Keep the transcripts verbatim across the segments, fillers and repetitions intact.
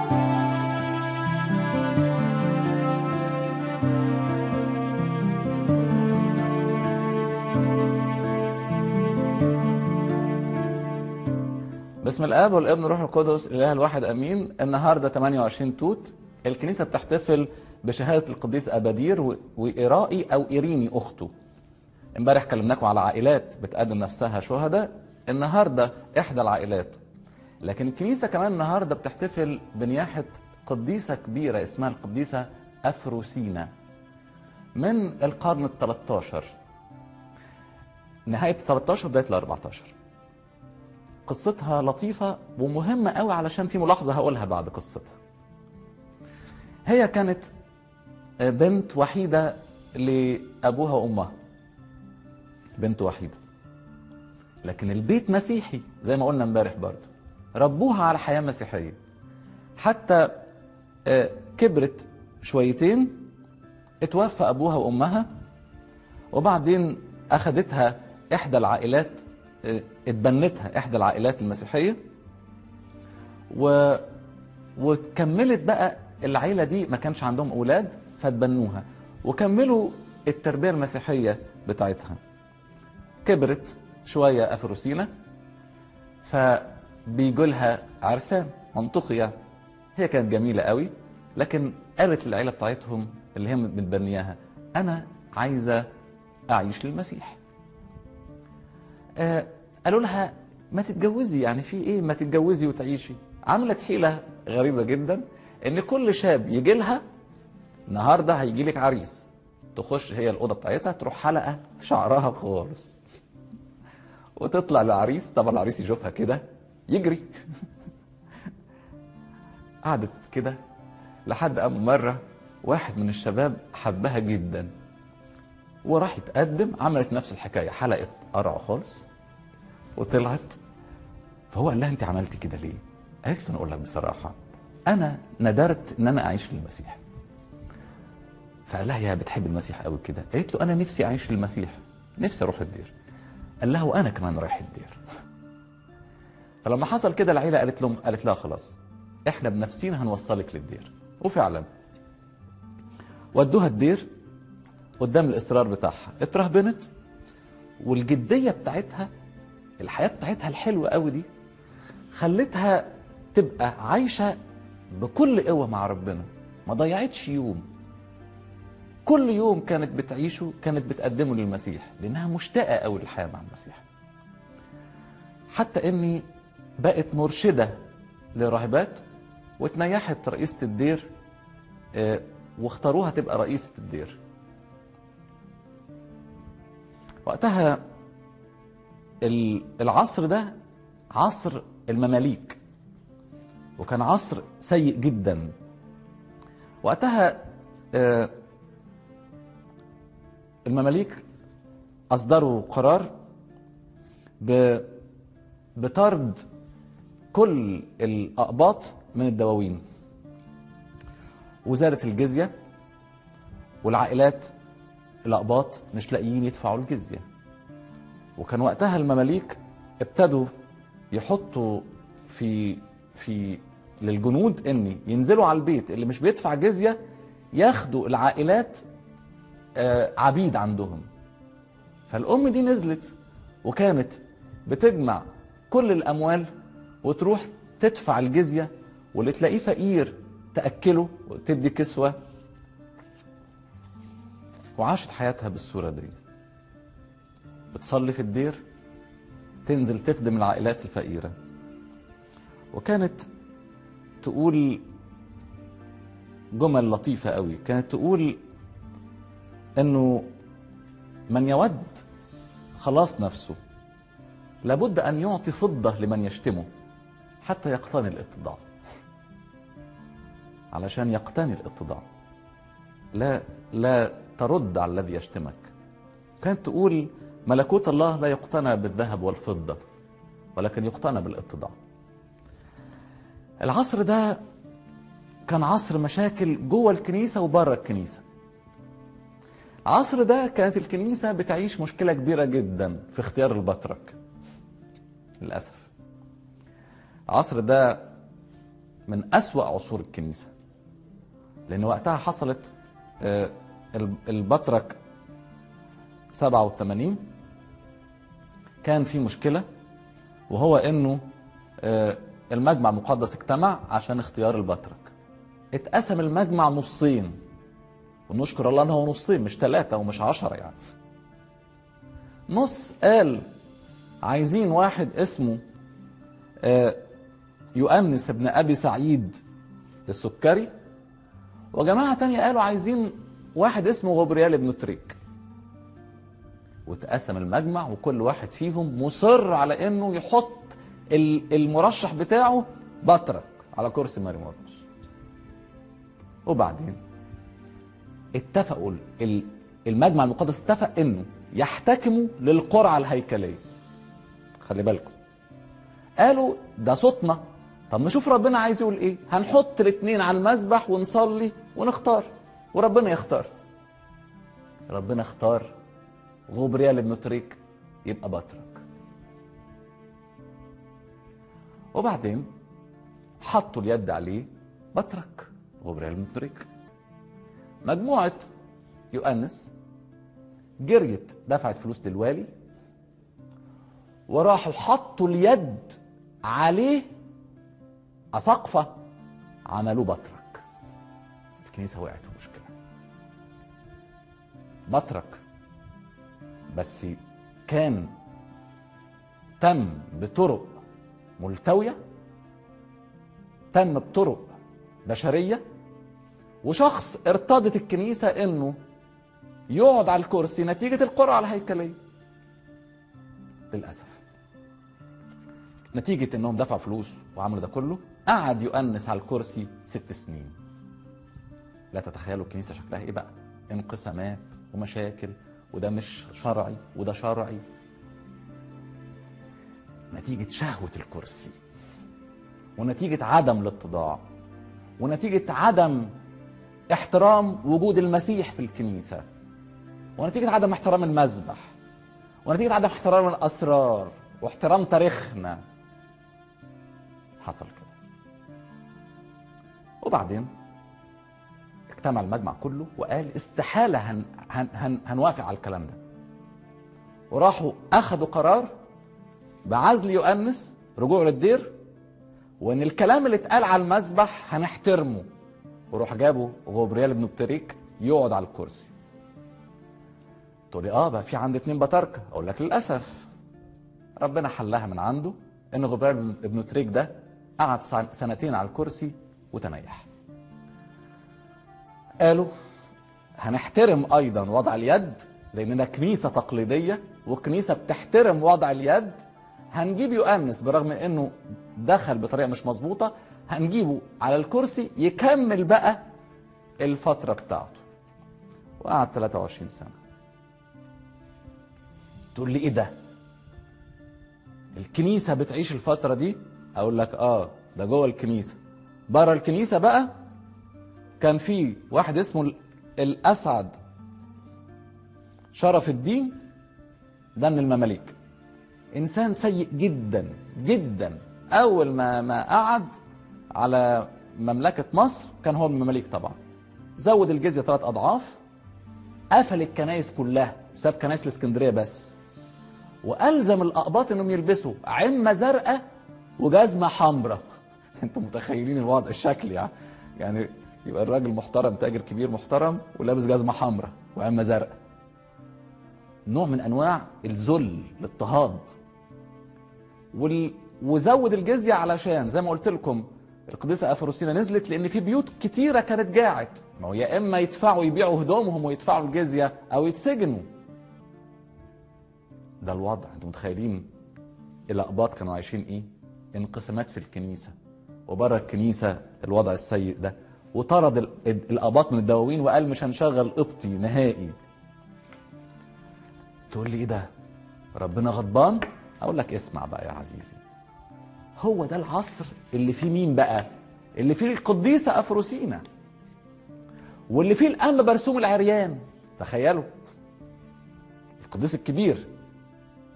باسم الاب والابن والروح القدس الاله الواحد امين. النهارده ثمانية وعشرين توت، الكنيسه بتحتفل بشهاده القديس ابادير وايرائي او ايريني اخته. امبارح كلمناكم على عائلات بتقدم نفسها شهداء، النهارده احدى العائلات. لكن الكنيسه كمان النهارده بتحتفل بنياحه قديسه كبيره اسمها القديسه افروسينا من القرن الثالث عشر، نهايه الثالث عشر بدايه الأربعة عشر. قصتها لطيفة ومهمة قوي علشان في ملاحظة هقولها بعد قصتها. هي كانت بنت وحيدة لأبوها وأمها، بنت وحيدة، لكن البيت مسيحي زي ما قلنا امبارح برضه، ربوها على حياة مسيحية حتى كبرت شويتين، اتوفى أبوها وأمها، وبعدين أخدتها إحدى العائلات، اتبنتها احدى العائلات المسيحيه، و... وكملت بقى العائله دي، ما كانش عندهم اولاد فتبنوها وكملوا التربيه المسيحيه بتاعتها. كبرت شويه افروسينا، فبيجولها عرسان منطقي يعني. هي كانت جميله قوي، لكن قالت للعيله بتاعتهم اللي هي متبنياها انا عايزه اعيش للمسيح. آه قالوا لها ما تتجوزي، يعني في ايه ما تتجوزي وتعيشي. عملت حيله غريبه جدا، ان كل شاب يجي لها النهارده هيجي لك عريس، تخش هي الاوضه بتاعتها تروح حلقه شعرها خالص وتطلع للعريس. طبعا العريس يشوفها كده يجري. قعدت كده لحد اما مره واحد من الشباب حبها جدا وراح يتقدم، عملت نفس الحكايه، حلقت قرع خالص وطلعت. فهو قال لها انت عملتي كده ليه؟ قالت له انا اقول لك بصراحه، انا ندرت ان انا اعيش للمسيح. فقال لها يا بتحب المسيح قوي كده؟ قالت له انا نفسي اعيش للمسيح، نفسي اروح الدير. قال لها وانا كمان رايح الدير. فلما حصل كده العيله قالت لهم قالت لها خلاص احنا بنفسينا هنوصلك للدير. وفعلا ودوها الدير قدام الاصرار بتاعها، اترهبنت، والجديه بتاعتها، الحياه بتاعتها الحلوه قوي دي، خلتها تبقى عايشه بكل قوه مع ربنا، ما ضيعتش يوم. كل يوم كانت بتعيشه كانت بتقدمه للمسيح، لانها مشتاقه قوي للحياه مع المسيح. حتى اني بقت مرشده لراهبات، واتنيحت رئيسه الدير واختاروها تبقى رئيسه الدير. وقتها العصر ده عصر المماليك، وكان عصر سيء جدا. وقتها المماليك أصدروا قرار بطرد كل الأقباط من الدواوين، وزادت الجزية، والعائلات الأقباط مش لاقيين يدفعوا الجزية. وكان وقتها المماليك ابتدوا يحطوا في في للجنود ان ينزلوا على البيت اللي مش بيدفع جزية، ياخدوا العائلات عبيد عندهم. فالأم دي نزلت وكانت بتجمع كل الأموال وتروح تدفع الجزية، واللي تلاقيه فقير تأكله وتدي كسوة، وعاشت حياتها بالصورة دي. بتصلي في الدير، تنزل تخدم العائلات الفقيرة. وكانت تقول جمل لطيفة قوي، كانت تقول انه من يود خلاص نفسه لابد ان يعطي فضة لمن يشتمه حتى يقتني الاتضاع. علشان يقتني الاتضاع، لا لا ترد على الذي يشتمك. كانت تقول ملكوت الله لا يقتنى بالذهب والفضة، ولكن يقتنى بالاتضاع. العصر ده كان عصر مشاكل جوه الكنيسة وبره الكنيسة. العصر ده كانت الكنيسة بتعيش مشكلة كبيرة جدا في اختيار البطرك للأسف. العصر ده من أسوأ عصور الكنيسة، لأن وقتها حصلت البطرك سبعة وثمانين كان في مشكلة، وهو إنه المجمع المقدس اجتمع عشان اختيار البطرك. اتقسم المجمع نصين، ونشكر الله إنه هو نصين مش ثلاثة ومش عشرة يعني. نص قال عايزين واحد اسمه يؤنس ابن أبي سعيد السكري، وجماعة تانية قالوا عايزين واحد اسمه غبريال ابن تريك. واتقسم المجمع وكل واحد فيهم مصر على انه يحط المرشح بتاعه بطرك على كرسي ماري مرقس. وبعدين اتفقوا المجمع المقدس اتفق انه يحتكموا للقرعة الهيكلية. خلي بالكم، قالوا ده صوتنا، طب نشوف ربنا عايز يقول ايه، هنحط الاثنين على المذبح ونصلي ونختار وربنا يختار. ربنا اختار غبريال ابن تريك يبقى بطرك. وبعدين حطوا اليد عليه بطرك غبريال ابن تريك. مجموعة يؤنس جريت دفعت فلوس للوالي، وراحوا حطوا اليد عليه أسقفة، عملوه بطرك. الكنيسة وقعت في مشكلة. بطرك بس كان تم بطرق ملتوية، تم بطرق بشرية، وشخص ارتضت الكنيسة انه يقعد على الكرسي نتيجة القرعة الهيكلية. للأسف نتيجة انهم دفعوا فلوس وعملوا ده كله، قعد يؤنس على الكرسي ست سنين. لا تتخيلوا الكنيسة شكلها ايه بقى، انقسامات ومشاكل، وده مش شرعي وده شرعي، نتيجة شهوة الكرسي، ونتيجة عدم الاتضاع، ونتيجة عدم احترام وجود المسيح في الكنيسة، ونتيجة عدم احترام المذبح، ونتيجة عدم احترام الأسرار واحترام تاريخنا، حصل كده. وبعدين اجتمع المجمع كله وقال استحالة هن هن هن هنوافق على الكلام ده، وراحوا أخذوا قرار بعزل يؤنس، رجوع للدير، وإن الكلام اللي اتقال على المذبح هنحترمه. وروح جابوا غبريال ابن تريك يقعد على الكرسي. تقول لي اه بقى في عندي اتنين بطاركه، اقول لك للاسف ربنا حلها من عنده، ان غبريال ابن تريك ده قعد سنتين على الكرسي وتنيح. قالوا هنحترم ايضا وضع اليد، لاننا كنيسه تقليديه وكنيسه بتحترم وضع اليد. هنجيب يؤنس برغم انه دخل بطريقه مش مظبوطه، هنجيبه على الكرسي يكمل بقى الفتره بتاعته. وقعد ثلاثة وعشرين سنه. تقول لي ايه ده؟ الكنيسه بتعيش الفتره دي؟ اقول لك اه ده جوه الكنيسه. بره الكنيسه بقى كان في واحد اسمه الاسعد شرف الدين، ده من المماليك، انسان سيء جدا جدا. اول ما ما قعد على مملكه مصر كان هو من المماليك طبعا، زود الجزيه ثلاث اضعاف، قفل الكنائس كلها، ساب كنائس الاسكندريه بس، والزم الاقباط انهم يلبسوا عمه زرقاء وجزمه حمراء. انتوا متخيلين الوضع الشكل يعني يعني يبقى الراجل محترم، تاجر كبير محترم، ولابس جزمه حمراء وعمه زرقاء. نوع من انواع الذل، الاضطهاد. وال... وزود الجزيه علشان زي ما قلت لكم القديسه افروسينا نزلت، لان في بيوت كتيره كانت جاعت، ما هو يا اما يدفعوا يبيعوا هدومهم ويدفعوا الجزيه او يتسجنوا. ده الوضع. انتوا متخيلين الاقباط كانوا عايشين ايه؟ انقسامات في الكنيسه وبره الكنيسه الوضع السيء ده، وطرد الاقباط من الدواوين وقال مش هنشغل قبطي نهائي. تقول لي ايه ده؟ ربنا غضبان؟ اقول لك اسمع بقى يا عزيزي، هو ده العصر اللي فيه مين بقى؟ اللي فيه القديسه افروسينا، واللي فيه الانبا برسوم العريان. تخيلوا القديس الكبير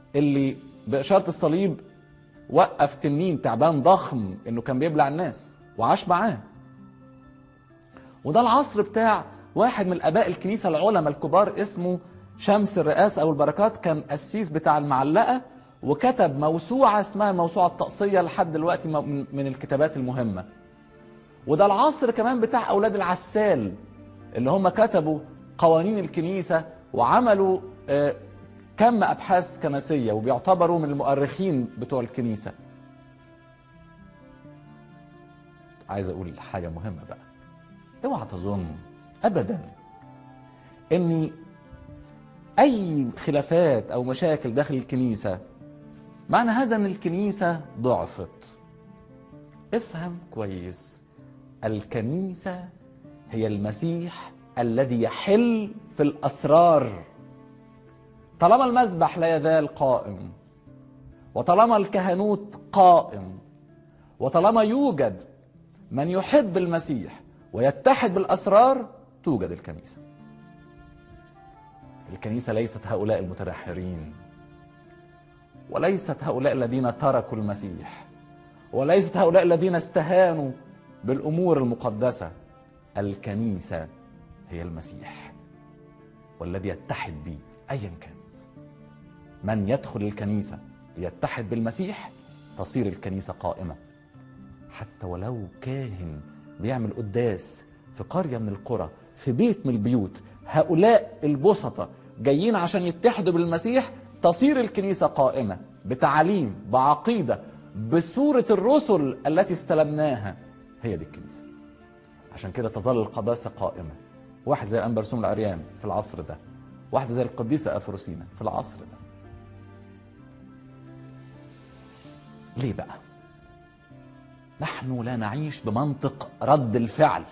اللي بإشارة الصليب وقف تنين تعبان ضخم انه كان بيبلع الناس، وعاش معاه. وده العصر بتاع واحد من الآباء الكنيسة العلماء الكبار اسمه شمس الرئاسة أو البركات، كان قسيس بتاع المعلقة، وكتب موسوعة اسمها الموسوعة الطقسية لحد دلوقتي من الكتابات المهمة. وده العصر كمان بتاع أولاد العسال اللي هم كتبوا قوانين الكنيسة وعملوا كم أبحاث كنسية وبيعتبروا من المؤرخين بتوع الكنيسة. عايز أقول حاجة مهمة بقى، اوعى تظن أبدا إن أي خلافات أو مشاكل داخل الكنيسة معنى هذا أن الكنيسة ضعفت. افهم كويس، الكنيسة هي المسيح الذي يحل في الأسرار. طالما المذبح لا يزال قائم، وطالما الكهنوت قائم، وطالما يوجد من يحب المسيح ويتحد بالأسرار، توجد الكنيسة. الكنيسة ليست هؤلاء المتنحرين، وليست هؤلاء الذين تركوا المسيح، وليست هؤلاء الذين استهانوا بالأمور المقدسة. الكنيسة هي المسيح، والذي يتحد به أيا كان. من يدخل الكنيسة ليتحد بالمسيح تصير الكنيسة قائمة. حتى ولو كاهن بيعمل قداس في قرية من القرى، في بيت من البيوت، هؤلاء البسطة جايين عشان يتحدوا بالمسيح، تصير الكنيسة قائمة بتعليم، بعقيدة، بصورة الرسل التي استلمناها. هي دي الكنيسة. عشان كده تظل القداسة قائمة. واحد زي الأنبا رسوم العريان في العصر ده، واحد زي القديسة أفروسينا في العصر ده. ليه بقى؟ نحن لا نعيش بمنطق رد الفعل،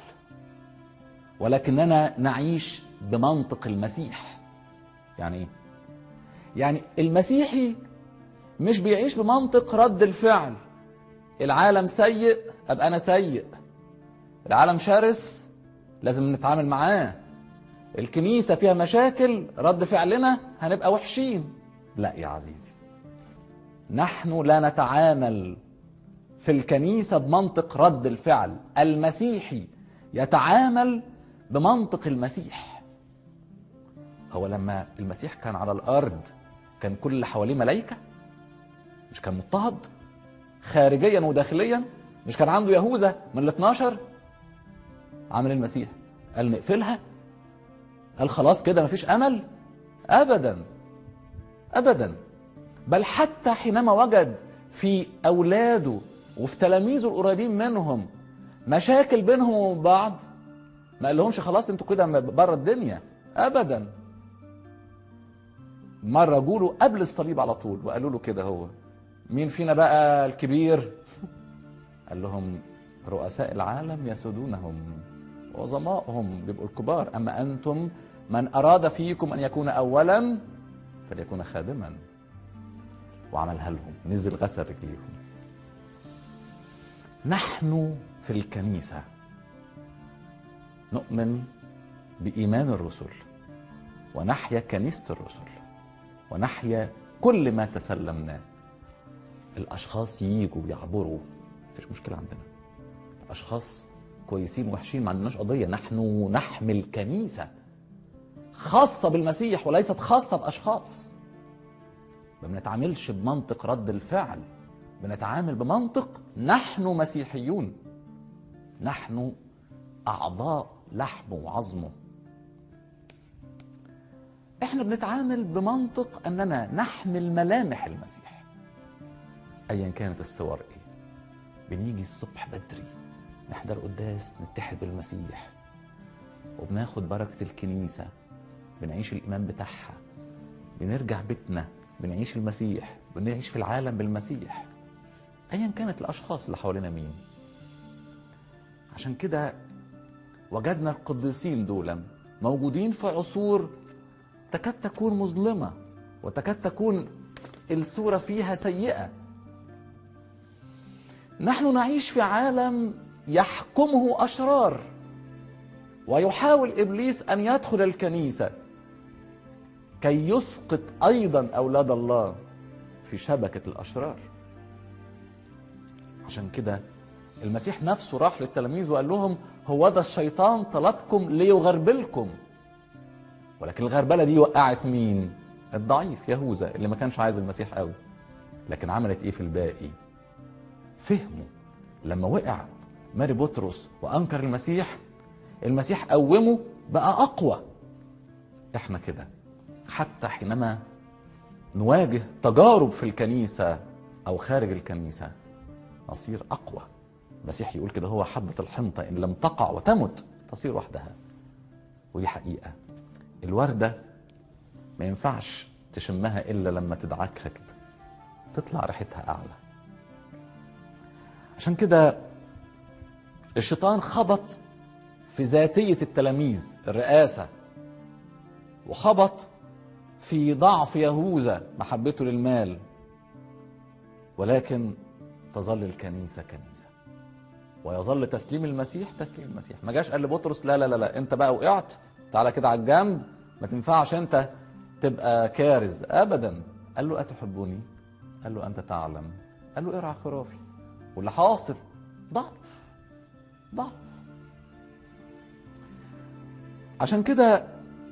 ولكننا نعيش بمنطق المسيح. يعني ايه؟ يعني المسيحي مش بيعيش بمنطق رد الفعل. العالم سيء ابقى انا سيء، العالم شرس لازم نتعامل معاه، الكنيسة فيها مشاكل رد فعلنا هنبقى وحشين. لا يا عزيزي، نحن لا نتعامل في الكنيسة بمنطق رد الفعل. المسيحي يتعامل بمنطق المسيح. هو لما المسيح كان على الأرض كان كل اللي حواليه ملائكة؟ مش كان مضطهد خارجيا وداخليا؟ مش كان عنده يهوذا من الاثناشر؟ عمل المسيح قال نقفلها؟ قال خلاص كده مفيش أمل؟ أبدا أبدا. بل حتى حينما وجد في أولاده وفي تلاميذه القريبين منهم مشاكل بينهم وبين بعض، ما قال لهمش خلاص انتوا كده بره الدنيا. أبدا. مرة جوله قبل الصليب على طول وقالوا له كده، هو مين فينا بقى الكبير؟ قال لهم رؤساء العالم يسودونهم، وعظمائهم بيبقوا الكبار، أما أنتم من أراد فيكم أن يكون أولا فليكون خادما. وعملها لهم، نزل غسل رجليهم. نحن في الكنيسة نؤمن بإيمان الرسل، ونحيا كنيسة الرسل، ونحيا كل ما تسلمناه. الأشخاص ييجوا يعبروا، مفيش مشكلة عندنا. أشخاص كويسين وحشين ما عندناش قضية. نحن نحمل كنيسة خاصة بالمسيح وليست خاصة بأشخاص. ما بنتعاملش بمنطق رد الفعل، بنتعامل بمنطق نحن مسيحيون، نحن أعضاء لحمه وعظمه. احنا بنتعامل بمنطق أننا نحمل ملامح المسيح أيا كانت الصور ايه. بنيجي الصبح بدري نحضر قداس، نتحد بالمسيح، وبناخد بركة الكنيسة، بنعيش الإيمان بتاعها، بنرجع بيتنا بنعيش المسيح، بنعيش في العالم بالمسيح أيا كانت الأشخاص اللي حوالينا مين. عشان كده وجدنا القديسين دول موجودين في عصور تكاد تكون مظلمة، وتكاد تكون الصورة فيها سيئة. نحن نعيش في عالم يحكمه أشرار، ويحاول إبليس أن يدخل الكنيسة كي يسقط أيضا أولاد الله في شبكة الأشرار. عشان كده المسيح نفسه راح للتلاميذ وقال لهم هو ذا الشيطان طلبكم ليغربلكم، ولكن الغربله دي وقعت مين؟ الضعيف يهوذا اللي ما كانش عايز المسيح قوي. لكن عملت ايه في الباقي؟ فهموا. لما وقع ماري بطرس وانكر المسيح، المسيح قومه بقى اقوى. احنا كده حتى حينما نواجه تجارب في الكنيسه او خارج الكنيسه نصير اقوى. المسيح يقول كده هو حبه الحنطه ان لم تقع وتمت تصير وحدها. ودي حقيقه. الورده ما ينفعش تشمها الا لما تدعكها كده تطلع ريحتها اعلى. عشان كده الشيطان خبط في ذاتيه التلاميذ الرئاسه، وخبط في ضعف يهوذا محبته للمال، ولكن تظل الكنيسه كنيسه ويظل تسليم المسيح تسليم المسيح. ما جاش قال لبطرس لا لا لا لا انت بقى وقعت تعالى كده على الجنب، ما تنفعش انت تبقى كارز ابدا. قال له اتحبني؟ قال له انت تعلم. قال له ارعى خرافي. واللي حاصل ضعف ضعف. عشان كده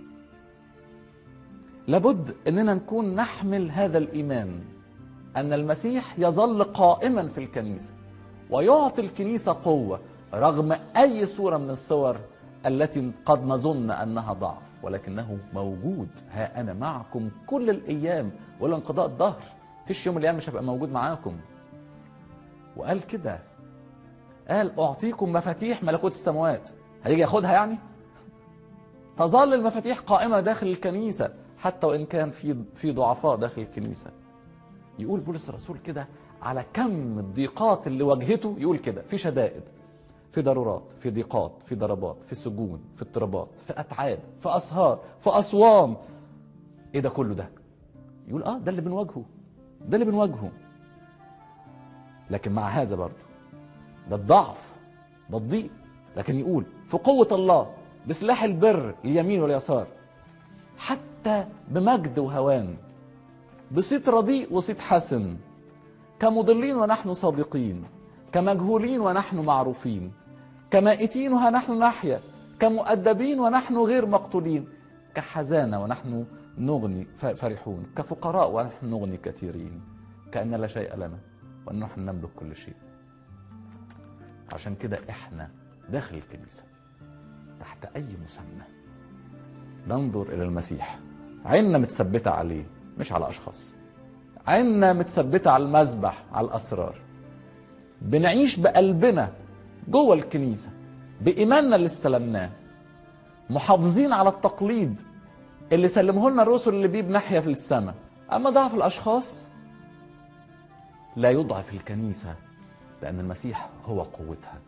لابد اننا نكون نحمل هذا الايمان ان المسيح يظل قائما في الكنيسه ويعطي الكنيسه قوه رغم اي صوره من الصور التي قد نظن انها ضعف، ولكنه موجود. ها انا معكم كل الايام ولا انقضاء الدهر. فيش يوم من الايام مش هبقى موجود معاكم. وقال كده، قال اعطيكم مفاتيح ملكوت السماوات. هيجي ياخدها يعني؟ تظل المفاتيح قائمه داخل الكنيسه حتى وان كان في في ضعفاء داخل الكنيسه. يقول بولس الرسول كده على كم الضيقات اللي واجهته، يقول كده في شدائد، في ضرورات، في ضيقات، في ضربات، في سجون، في اضطرابات، في اتعاب، في اسهار، في اصوام. ايه ده كله ده؟ يقول اه ده اللي بنواجهه، ده اللي بنواجهه. لكن مع هذا برضه ده الضعف، ده الضيق، لكن يقول في قوة الله بسلاح البر اليمين واليسار، حتى بمجد وهوان، بصيت رديء وصيت حسن، كمضلين ونحن صادقين، كمجهولين ونحن معروفين، كمائتين وها نحن نحيا، كمؤدبين ونحن غير مقتولين، كحزانة ونحن نغني فرحون، كفقراء ونحن نغني كثيرين، كأن لا شيء لنا ونحن نملك كل شيء. عشان كده احنا داخل الكنيسة تحت اي مسمى ننظر الى المسيح، عيننا متثبتة عليه مش على اشخاص، عيننا متثبتة على المذبح، على الاسرار. بنعيش بقلبنا جوه الكنيسة بإيماننا اللي استلمناه، محافظين على التقليد اللي سلمه لنا الرسل اللي بيه بناحية في السماء. أما ضعف الأشخاص لا يضعف الكنيسة، لأن المسيح هو قوتها.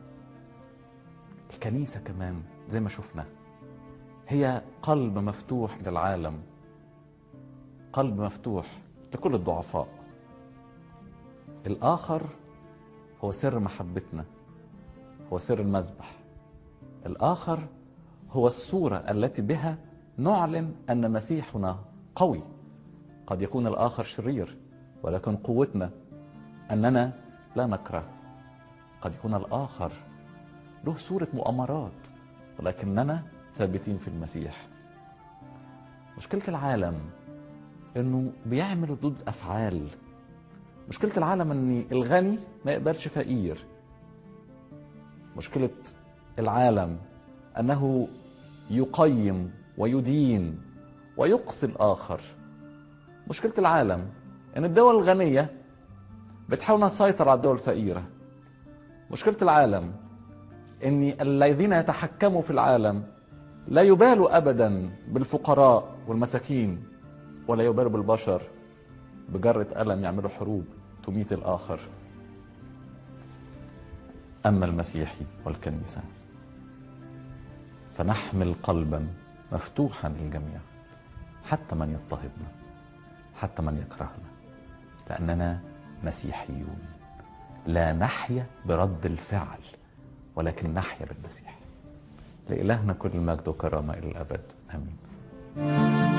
الكنيسة كمان زي ما شفنا هي قلب مفتوح للعالم، قلب مفتوح لكل الضعفاء. الآخر هو سر محبتنا، هو سر المذبح. الآخر هو الصورة التي بها نعلن أن مسيحنا قوي. قد يكون الآخر شرير، ولكن قوتنا أننا لا نكره. قد يكون الآخر له صورة مؤامرات، ولكننا ثابتين في المسيح. مشكلة العالم أنه بيعمل ردود أفعال. مشكلة العالم أن الغني ما يقبلش فقير. مشكلة العالم أنه يقيم ويدين ويقصي الآخر. مشكلة العالم أن الدول الغنية بتحاول تسيطر على الدول الفقيرة. مشكلة العالم أن الذين يتحكموا في العالم لا يبالوا أبدا بالفقراء والمساكين، ولا يبالوا بالبشر. بجرة قلم يعملوا حروب تميت الآخر. أما المسيحي والكنيسة فنحمل قلبا مفتوحا للجميع، حتى من يضطهدنا، حتى من يكرهنا، لأننا مسيحيون. لا نحيا برد الفعل، ولكن نحيا بالمسيح. لإلهنا كل المجد وكرامة إلى الأبد. آمين.